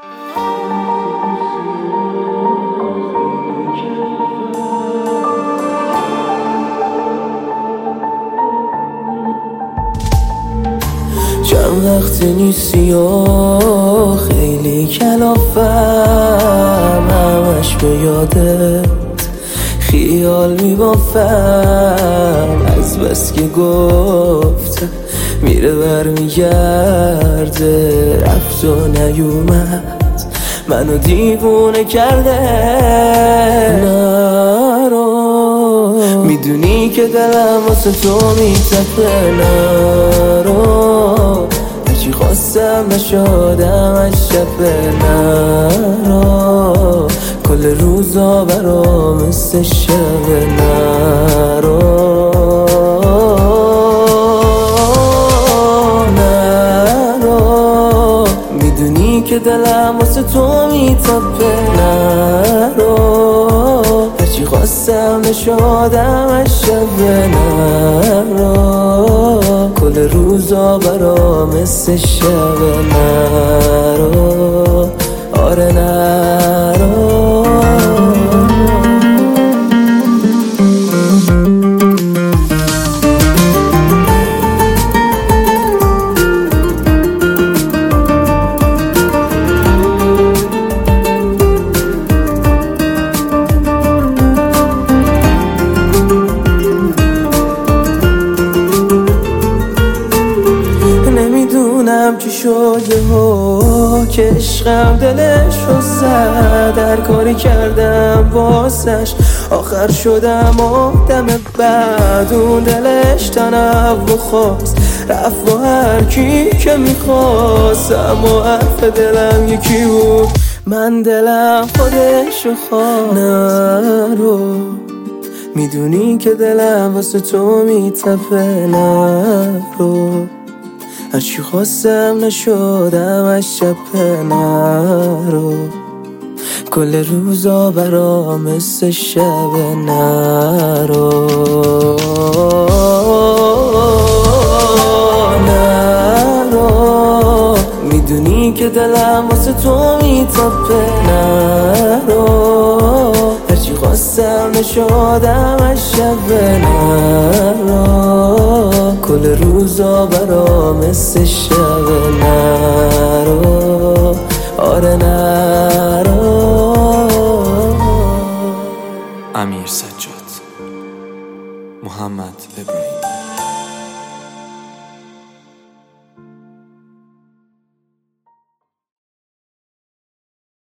چند وقتی نیستی و خیلی کلافم، همش به یادت خیال میبافم. از بس که گفت میره برمیگرده، رفت و نیومد منو دیوونه کرده. نرو، میدونی که دلم واسه تو میتپه. نرو، هرچی خواستم نشدم از شبه. نرو، کل روزا برام مثل شبه. نرو، نرو، میدونی که دلم واسه تو میتپه. نرو، هرچی خواستم نشدم از شبه. نرو، کل روزا برام مثل شبه. نرو، آره نرو. نمیدونم چی شده ها که عشقم دلش رو زد. هر کاری کردم واسش آخر شدم آدم بد. اون دلش تنوع خواست، رفت با هر کی که میخواست. اما حرف دلم یکی بود، من دلم خودش رو خواست. نرو، میدونی که دلم واسه تو میتپه. نرو، هرچی خواستم نشدم از شبه. نرو، کل روزا برام مثل شبه. نرو، نرو، میدونی که دلم واسه تو میتپه. نرو، هرچی خواستم نشدم از شبه. نرو، کل روزا برام مثل شبه. نرو.